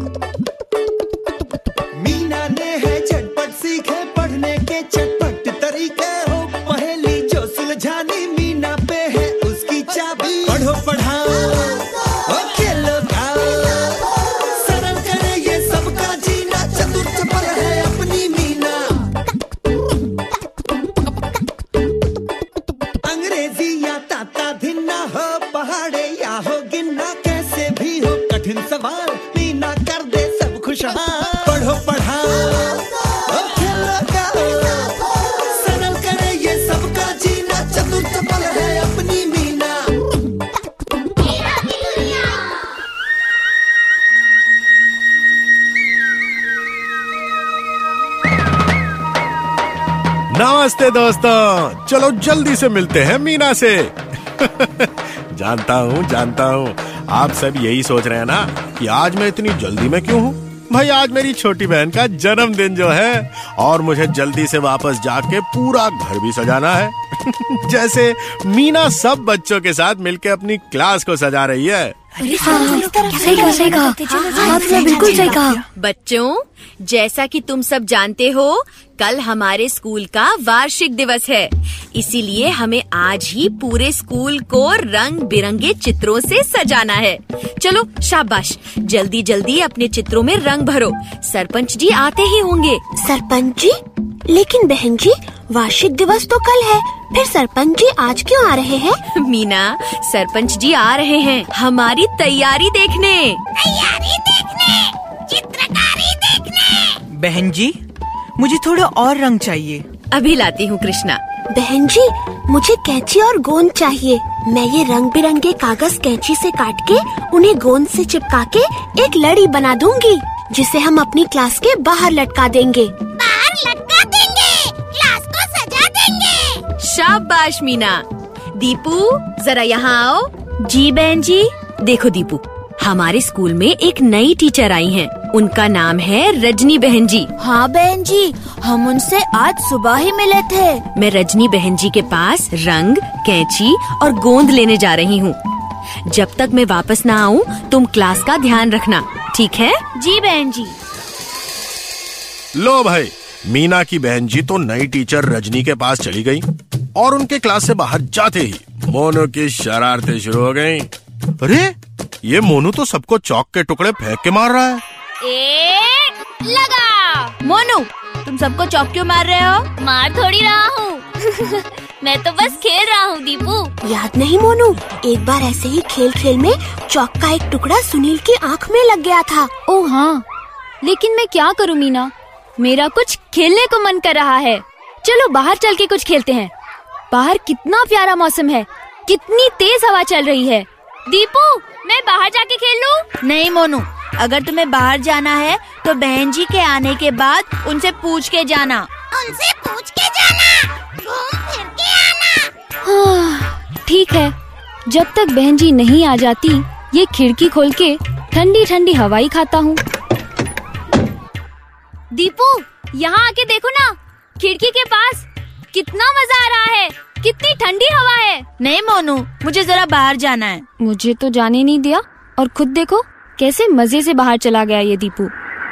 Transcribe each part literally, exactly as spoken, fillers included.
मीना ने है झटपट सीखे पढ़ने के चटपट तरीके, हो पहेली जो सुलझानी मीना पे है उसकी चाबी। पढ़ो पढ़ाओ और खेलो खाओ, सरल करे ये सबका जीना, चतुर चपल है अपनी मीना। अंग्रेजी या ताता धिन्ना हो, पहाड़े या हो गिनना, कैसे भी हो कठिन सवाल मीना कर दे सब खुशहाल। पढ़ो पढ़ाओ और खेलो खाओ, सरल करे ये सबका जीना, चतुर चपल है अपनी मीना। नमस्ते दोस्तों, चलो जल्दी से मिलते हैं मीना से। जानता हूँ जानता हूँ आप सब यही सोच रहे हैं ना कि आज मैं इतनी जल्दी में क्यों हूँ। भाई आज मेरी छोटी बहन का जन्मदिन जो है, और मुझे जल्दी से वापस जाके पूरा घर भी सजाना है। जैसे मीना सब बच्चों के साथ मिलके अपनी क्लास को सजा रही है। अरे हाँ, सही कहा सही कहा, आपने बिल्कुल सही कहा। बच्चों, जैसा कि तुम सब जानते हो, कल हमारे स्कूल का वार्षिक दिवस है। इसीलिए हमें आज ही पूरे स्कूल को रंग बिरंगे चित्रों से सजाना है। चलो शाबाश, जल्दी जल्दी अपने चित्रों में रंग भरो, सरपंच जी आते ही होंगे। सरपंच जी? लेकिन बहन जी, वार्षिक दिवस तो कल है, फिर सरपंच जी आज क्यों आ रहे हैं? मीना, सरपंच जी आ रहे हैं हमारी तैयारी देखने। तैयारी देखने, चित्रकारी देखने। बहन जी, मुझे थोड़ा और रंग चाहिए। अभी लाती हूँ कृष्णा। बहन जी, मुझे कैंची और गोंद चाहिए। मैं ये रंग बिरंगे कागज कैंची से काट के उन्हें गोंद से चिपका के एक लड़ी बना दूंगी, जिसे हम अपनी क्लास के बाहर लटका देंगे। बाहर लटका देंगे, क्लास को सजा देंगे। शाबाश मीना। दीपू, जरा यहाँ आओ। जी बहन जी। देखो दीपू, हमारे स्कूल में एक नई टीचर आई हैं। उनका नाम है रजनी बहन जी। हाँ बहन जी, हम उनसे आज सुबह ही मिले थे। मैं रजनी बहन जी के पास रंग, कैंची और गोंद लेने जा रही हूँ। जब तक मैं वापस ना आऊँ, तुम क्लास का ध्यान रखना, ठीक है? जी बहन जी। लो भाई, मीना की बहन जी तो नई टीचर रजनी के पास चली गई, और उनके क्लास से बाहर जाते ही मोनू की शरारतें शुरू हो गईं। अरे ये मोनू तो सबको चौक के टुकड़े फेंक के मार रहा है। एक लगा। मोनू, तुम सबको चौक क्यों मार रहे हो? मार थोड़ी रहा हूँ। मैं तो बस खेल रहा हूँ दीपू। याद नहीं मोनू, एक बार ऐसे ही खेल खेल में चौक का एक टुकड़ा सुनील की आँख में लग गया था। ओह हाँ, लेकिन मैं क्या करूँ मीना, मेरा कुछ खेलने को मन कर रहा है। चलो बाहर चल के कुछ खेलते हैं। बाहर कितना प्यारा मौसम है, कितनी तेज हवा चल रही है। दीपू, मैं बाहर जाके खेल लूं? नहीं मोनू, अगर तुम्हें बाहर जाना है तो बहन जी के आने के बाद उनसे पूछ के जाना। उनसे पूछ के जाना, घूम फिर के आना। हाँ, ठीक है। जब तक बहन जी नहीं आ जाती, ये खिड़की खोल के ठंडी ठंडी हवा ही खाता हूँ। दीपू, यहाँ आके देखो ना, खिड़की के पास कितना मजा आ रहा है, कितनी ठंडी हवा है। नहीं मोनू, मुझे जरा बाहर जाना है। मुझे तो जाने नहीं दिया, और खुद देखो कैसे मजे से बाहर चला गया ये दीपू।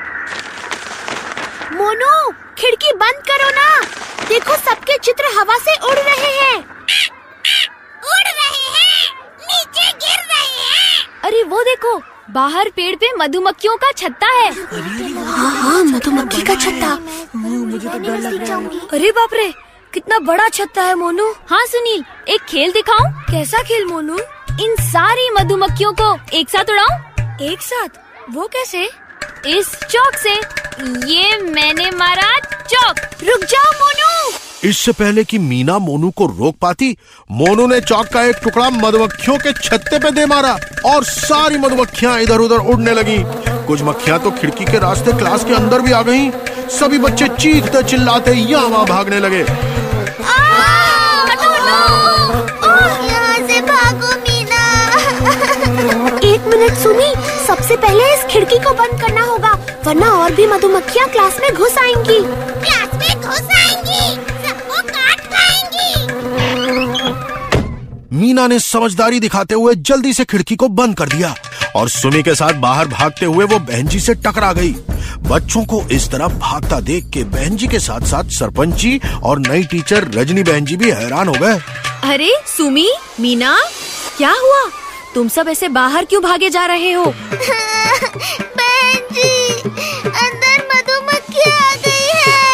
मोनू, खिड़की बंद करो ना, देखो सबके चित्र हवा से उड़ रहे हैं। उड़ रहे हैं, नीचे गिर रहे हैं। अरे वो देखो, बाहर पेड़ पे मधुमक्खियों का छत्ता है। हाँ हाँ, मधुमक्खी का छत्ता। मुझे तो डर लग रहा है। अरे बाप रे, कितना बड़ा छत्ता है मोनू। हाँ सुनील, एक खेल दिखाऊं? कैसा खेल मोनू? इन सारी मधुमक्खियों को एक साथ उड़ाऊं? एक साथ? वो कैसे? इस चौक से। ये मैंने मारा चौक। रुक जाओ मोनू। इससे पहले कि मीना मोनू को रोक पाती, मोनू ने चौक का एक टुकड़ा मधुमक्खियों के छत्ते पे दे मारा, और सारी मधुमक्खियां इधर उधर उड़ने लगी। कुछ मक्खियां तो खिड़की के रास्ते क्लास के अंदर भी आ गईं। सभी बच्चे चीखते चिल्लाते यहाँ वहाँ भागने लगे। यहाँ से भागो मीना। एक मिनट सुनी, सबसे पहले इस खिड़की को बंद करना होगा, वरना और भी मधुमक्खियाँ क्लास में घुस आएंगी। क्लास में घुस आएंगी, सबको काट खाएंगी। मीना ने समझदारी दिखाते हुए जल्दी से खिड़की को बंद कर दिया और सुमी के साथ बाहर भागते हुए वो बहन जी से टकरा गई। बच्चों को इस तरह भागता देख के बहन जी के साथ साथ सरपंच जी और नई टीचर रजनी बहन जी भी हैरान हो गए। अरे सुमी, मीना, क्या हुआ? तुम सब ऐसे बाहर क्यों भागे जा रहे हो? बहन जी, अंदर मधुमक्खी आ गई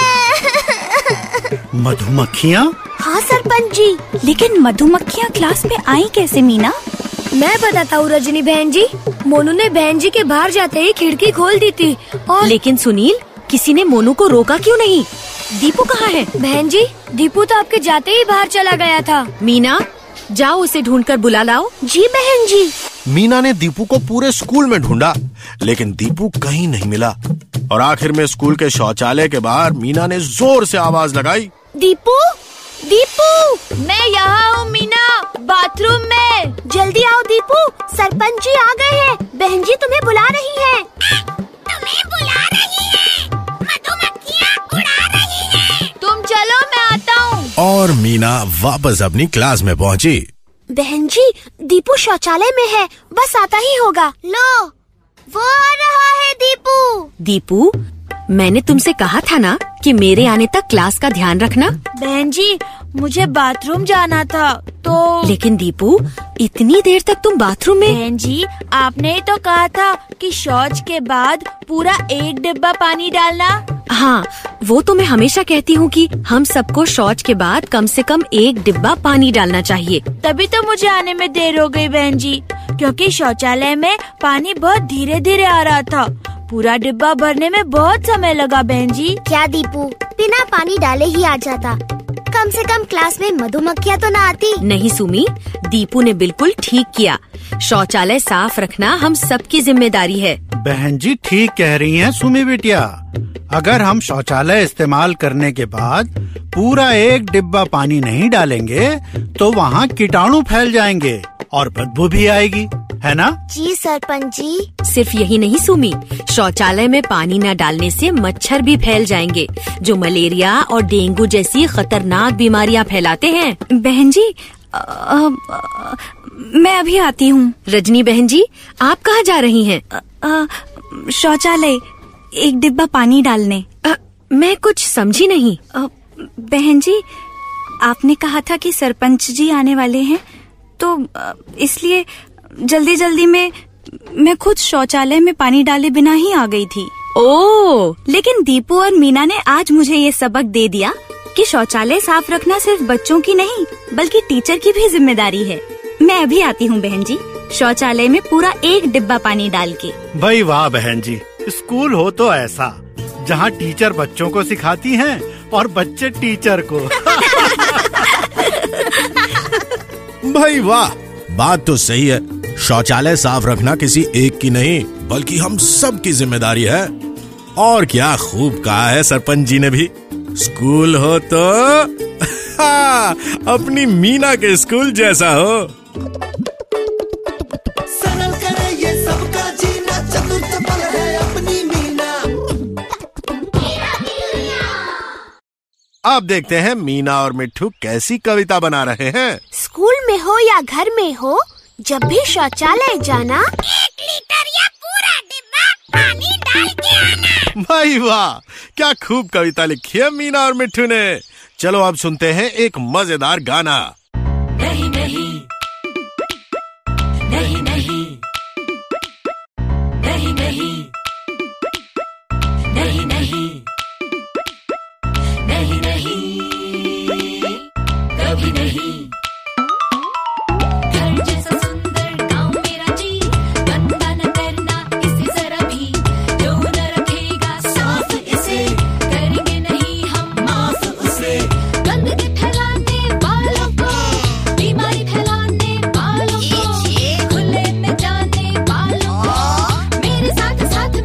है। मधुमक्खियाँ? हाँ सरपंच जी। लेकिन मधुमक्खियाँ क्लास में आई कैसे मीना? मैं बताता हूँ रजनी बहन जी। मोनू ने बहन जी के बाहर जाते ही खिड़की खोल दी थी और लेकिन सुनील, किसी ने मोनू को रोका क्यों नहीं? दीपू कहाँ है? बहन जी, दीपू तो आपके जाते ही बाहर चला गया था। मीना, जाओ उसे ढूंढकर बुला लाओ। जी बहन जी। मीना ने दीपू को पूरे स्कूल में ढूंढा, लेकिन दीपू कहीं नहीं मिला और आखिर में स्कूल के शौचालय के बाहर मीना ने जोर से आवाज लगाई, दीपू, दीपू। मैं यहाँ हूँ मीना, बाथरूम में। जल्दी आओ दीपू, सरपंच जी आ गए हैं। बहन जी तुम्हें बुला रही हैं। तुम्हें बुला रही हैं। मधुमक्खियाँ उड़ा रही हैं। तुम चलो, मैं आता हूँ। और मीना वापस अपनी क्लास में पहुँची। बहन जी, दीपू शौचालय में है, बस आता ही होगा। लो, वो आ रहा है दीपू। दीपू, मैंने तुमसे कहा था ना कि मेरे आने तक क्लास का ध्यान रखना। बहन जी, मुझे बाथरूम जाना था तो। लेकिन दीपू, इतनी देर तक तुम बाथरूम में? बहन जी, आपने ही तो कहा था कि शौच के बाद पूरा एक डिब्बा पानी डालना। हाँ, वो तो मैं हमेशा कहती हूँ कि हम सबको शौच के बाद कम से कम एक डिब्बा पानी डालना चाहिए। तभी तो मुझे आने में देर हो गई बहन जी, क्योंकि शौचालय में पानी बहुत धीरे धीरे आ रहा था। पूरा डिब्बा भरने में बहुत समय लगा बहन जी। क्या दीपू, बिना पानी डाले ही आ जाता? कम से कम क्लास में मधुमक्खियाँ तो ना आती। नहीं सुमी, दीपू ने बिल्कुल ठीक किया। शौचालय साफ रखना हम सबकी जिम्मेदारी है। बहन जी ठीक कह रही हैं सुमी बिटिया। अगर हम शौचालय इस्तेमाल करने के बाद पूरा एक डिब्बा पानी नहीं डालेंगे तो वहाँ कीटाणु फैल जाएंगे और बदबू भी आएगी, है ना? जी सरपंच जी। सिर्फ यही नहीं सुमी, शौचालय में पानी न डालने से मच्छर भी फैल जाएंगे, जो मलेरिया और डेंगू जैसी खतरनाक बीमारियां फैलाते हैं। बहन जी, आ, आ, मैं अभी आती हूँ। रजनी बहन जी, आप कहाँ जा रही हैं? शौचालय एक डिब्बा पानी डालने। आ, मैं कुछ समझी नहीं। आ, बहन जी, आपने कहा था कि सरपंच जी आने वाले हैं, तो इसलिए जल्दी जल्दी में मैं खुद शौचालय में पानी डाले बिना ही आ गई थी। ओह, लेकिन दीपू और मीना ने आज मुझे ये सबक दे दिया कि शौचालय साफ रखना सिर्फ बच्चों की नहीं बल्कि टीचर की भी जिम्मेदारी है। मैं अभी आती हूँ बहन जी, शौचालय में पूरा एक डिब्बा पानी डाल के। भाई वाह बहन जी, स्कूल हो तो ऐसा, जहाँ टीचर बच्चों को सिखाती हैं और बच्चे टीचर को। भाई वाह, बात तो सही है। शौचालय साफ रखना किसी एक की नहीं बल्कि हम सब की जिम्मेदारी है। और क्या खूब कहा है सरपंच जी ने भी, स्कूल हो तो अपनी मीना के स्कूल जैसा हो। सरल करे ये सबका जीना, चतुर्थ पल है अपनी मीना। अब देखते हैं मीना और मिट्ठू कैसी कविता बना रहे हैं। स्कूल में हो या घर में हो, जब भी शौचालय जाना, एक लीटर या पूरा डिब्बा पानी डाल के आना। भाई वाह, क्या खूब कविता लिखी है मीना और मिट्ठू ने। चलो अब सुनते हैं एक मजेदार गाना। नहीं नहीं नहीं नहीं नहीं नहीं नहीं नहीं नहीं नहीं कभी नहीं। घर जैसा सुंदर गाँव मेरा जी, गंदा न करना इसे जरा भी, जो न रखेगा साफ इसे करेंगे नहीं हम माफ उसे। गंदगी फैलाने वालों को, बीमारी फैलाने वालों को, खुले में जाने वालों को, मेरे साथ साथ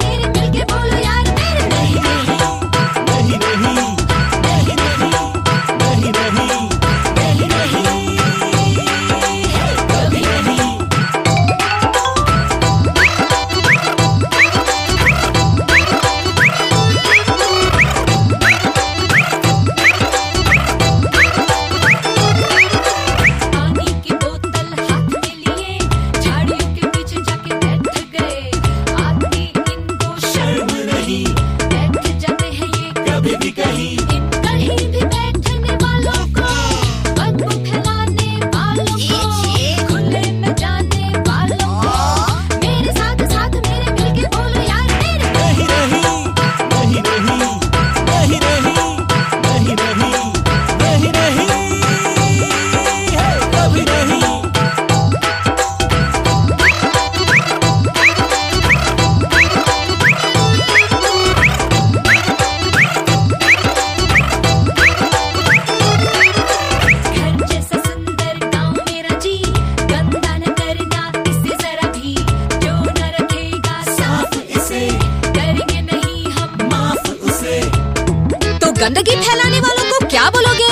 गंदगी फैलाने वालों को क्या बोलोगे?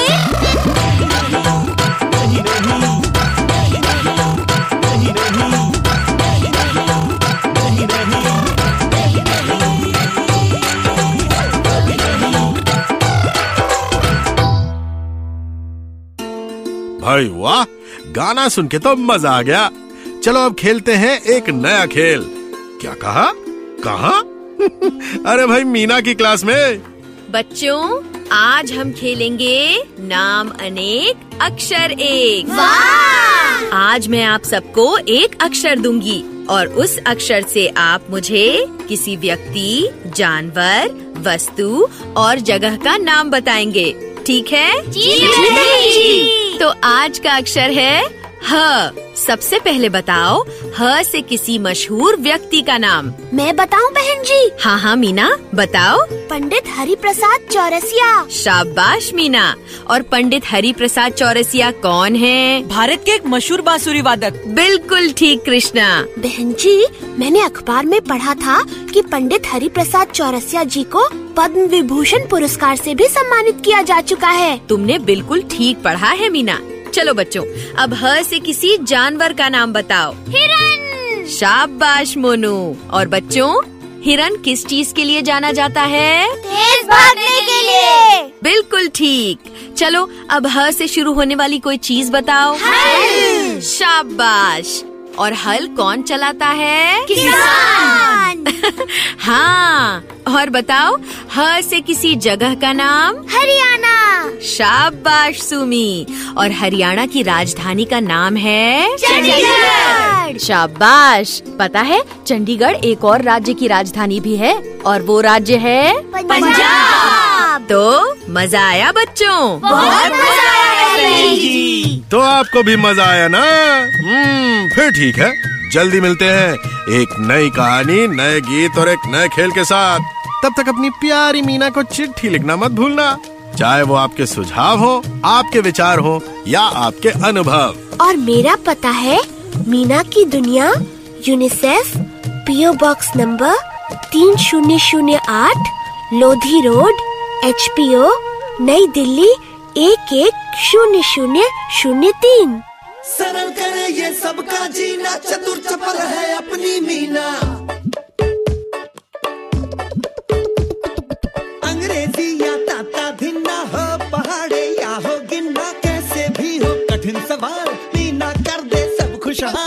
भाई वाह, गाना सुन के तो मजा आ गया। चलो अब खेलते हैं एक नया खेल। क्या कहा? कहाँ? अरे भाई मीना की क्लास में। बच्चों, आज हम खेलेंगे नाम अनेक अक्षर एक। वाह! आज मैं आप सबको एक अक्षर दूंगी और उस अक्षर से आप मुझे किसी व्यक्ति, जानवर, वस्तु और जगह का नाम बताएंगे। ठीक है? जी। तो आज का अक्षर है ह। सबसे पहले बताओ ह से किसी मशहूर व्यक्ति का नाम। मैं बताऊं बहन जी? हाँ हाँ मीना, बताओ। पंडित हरि प्रसाद चौरसिया। शाबाश मीना। और पंडित हरि प्रसाद चौरसिया कौन है? भारत के एक मशहूर बांसुरी वादक। बिल्कुल ठीक कृष्णा। बहन जी, मैंने अखबार में पढ़ा था कि पंडित हरि प्रसाद चौरसिया जी को पद्म विभूषण पुरस्कार से भी सम्मानित किया जा चुका है। तुमने बिल्कुल ठीक पढ़ा है मीना। चलो बच्चों, अब ह से किसी जानवर का नाम बताओ। हिरन। शाबाश मोनू। और बच्चों, हिरन किस चीज के लिए जाना जाता है? तेज भागने के लिए। बिल्कुल ठीक। चलो अब ह से शुरू होने वाली कोई चीज बताओ। हल। शाबाश। और हल कौन चलाता है? किसान। हाँ। और बताओ ह से किसी जगह का नाम? हरियाणा। शाबाश सुमी। और हरियाणा की राजधानी का नाम है? चंडीगढ़। शाबाश। पता है चंडीगढ़ एक और राज्य की राजधानी भी है और वो राज्य है पंजाब। तो मजा आया बच्चों? बहुत मजा आया बहन जी। तो आपको भी मजा आया ना? हम्म, फिर ठीक है, जल्दी मिलते हैं एक नई कहानी, नए गीत और एक नए खेल के साथ। तब तक अपनी प्यारी मीना को चिट्ठी लिखना मत भूलना, चाहे वो आपके सुझाव हो, आपके विचार हो या आपके अनुभव। और मेरा पता है मीना की दुनिया, यूनिसेफ, पीओ बॉक्स नंबर तीन शून्य शून्य आठ, Lodhi road, H P O, नई दिल्ली एक एक शून्य शून्य शून्य तीन। सरल करे ये सबका जीना, चतुर चपल है अपनी मीना। अंग्रेजी या ताता धिन्ना हो, पहाड़े या हो गिन्ना, कैसे भी हो कठिन सवाल मीना कर दे सब खुशहाल।